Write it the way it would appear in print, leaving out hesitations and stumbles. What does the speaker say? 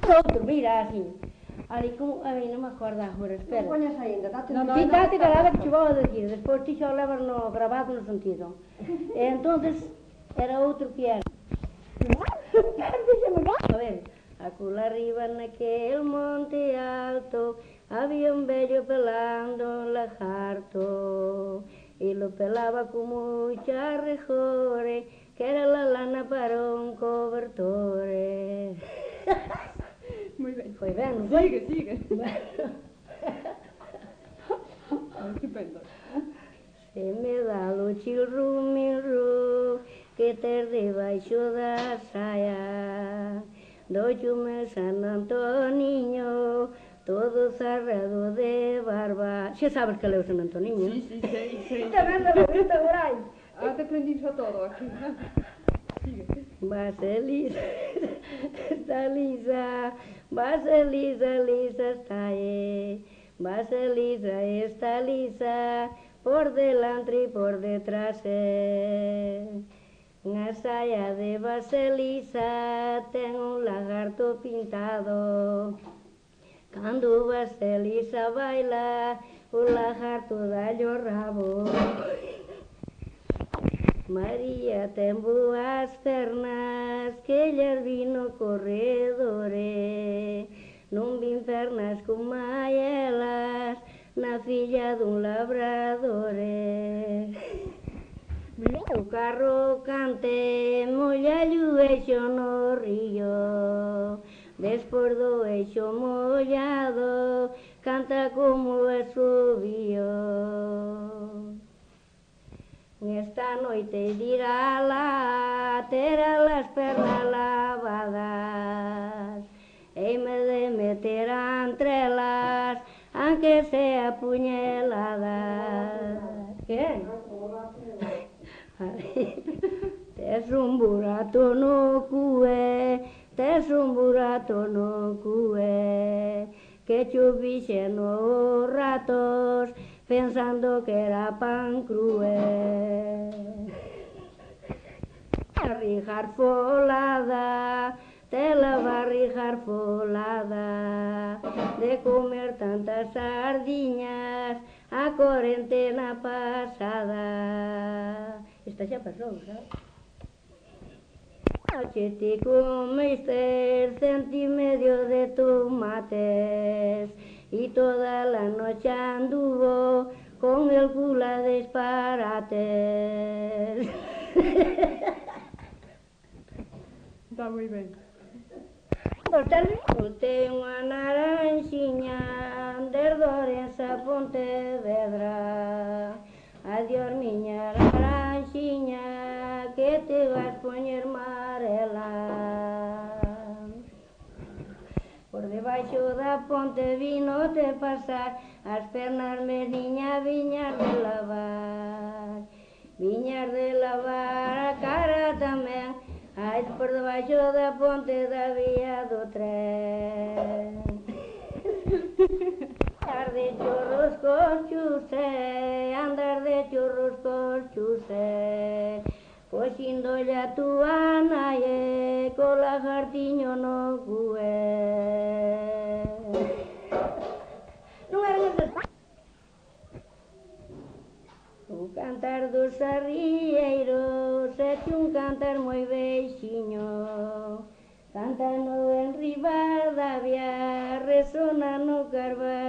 Outro, mira, assim. Ali como, a mí non me acordo agora, espera. Non poñas aínda, date Ti date calada que che vou a decir, despois ti xa o levas no grabado no sentido. E entonces era outro que era. A ver, aculla arriba naquel monte alto había un vello pelando un lagarto y lo pelaba con mucha rejore que era la lana para un cobertore. Moi ben. Foi ben, non foi? Sigue. Estupendo. Se me dá o chilru que tes debaixo da saia doixo me San Antoniño todo zarrado de barba. Xa sabes que leu San Antoniño? Sí, sei. Tamén lo viste por aí. Te aprendí xa todo aquí. Sigue. Vaselisa está lisa, Vaselisa lisa está Vaselisa está lisa por delante e por detrás Unha saia de Vaselisa ten un lagarto pintado Cando Vaselisa baila o lagarto dalle o rabo María ten boas pernas que lles vi no corredore non vin pernas como elas na filla dun labradore o carro cante mollallo eixo no río despois do eixo mollado canta como asubío esta noite dirá la terá las pernas lavadas e me de meter entre elas aunque sea puñaladas que? Tes un burato no cue tes un burato no cue que chuvixen os ratos pensando que era pan crue barrijar folada te la barrijar folada de comer tantas sardiñas a cuarentena pasada esta xa pasou, sabes? Anoche te comiste 1,5 cm de tomates y toda la noche anduvo con el culo a disparates. Está moi ben. Botei unha naranxiña desde Ourense a Pontevedra. Adiós miña naranxiña que te vas poñer marela. Por debaixo da ponte vino te pasar as pernas meniña viñas de lavar a cara tamén ai por debaixo da ponte da vía do tren andar de chorros cos chuse andar de chorros cos chuse poxíndolle a túa nai co lagartiño no cue. Non eran esas? O cantar dos arrieiros é que un cantar moi veixiño cantando en Ribadavia resona no Carballo